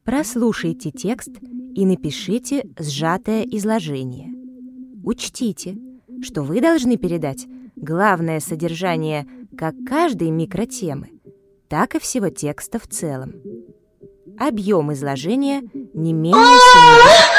Прослушайте текст и напишите сжатое изложение. Учтите, что вы должны передать главное содержание как каждой микротемы, так и всего текста в целом. Объем изложения не менее 7